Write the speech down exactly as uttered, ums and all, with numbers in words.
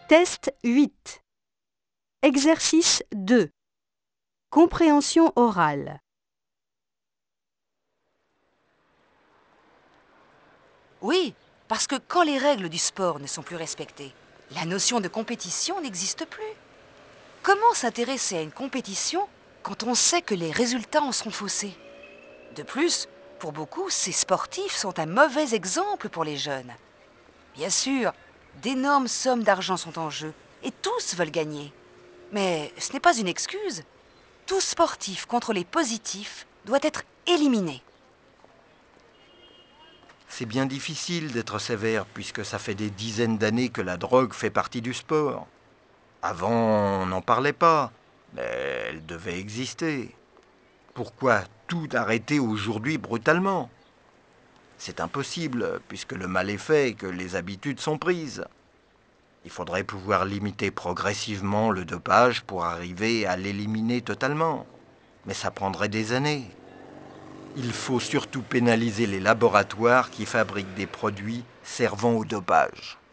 Test huit. Exercice deux. Compréhension orale. Oui, parce que quand les règles du sport ne sont plus respectées, la notion de compétition n'existe plus. Comment s'intéresser à une compétition quand on sait que les résultats en seront faussés? De plus, pour beaucoup, ces sportifs sont un mauvais exemple pour les jeunes. Bien sûr, d'énormes sommes d'argent sont en jeu et tous veulent gagner. Mais ce n'est pas une excuse. Tout sportif contrôlé positif doit être éliminé. C'est bien difficile d'être sévère puisque ça fait des dizaines d'années que la drogue fait partie du sport. Avant, on n'en parlait pas, mais elle devait exister. Pourquoi tout arrêter aujourd'hui brutalement? C'est impossible puisque le mal est fait et que les habitudes sont prises. Il faudrait pouvoir limiter progressivement le dopage pour arriver à l'éliminer totalement. Mais ça prendrait des années. Il faut surtout pénaliser les laboratoires qui fabriquent des produits servant au dopage.